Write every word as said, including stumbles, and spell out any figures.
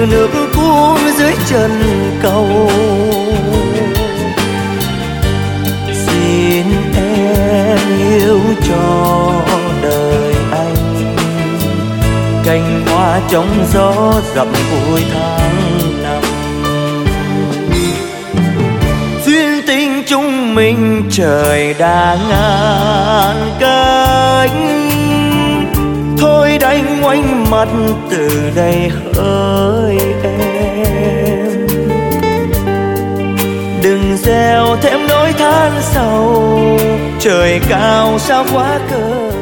như nước cuốn dưới chân cầu. Xin em yêu cho đời anh cành hoa trong gió dặm vui tháng năm. Duyên tình chúng mình trời đã ngàn cánh, thôi đành ngoảnh mặt từ đây hỡi em. Đừng gieo thêm nỗi than sầu, trời cao sao quá cờ